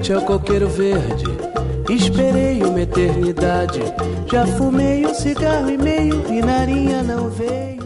noite é o coqueiro verde. Esperei uma eternidade. Já fumei um cigarro e meio e narinha não veio.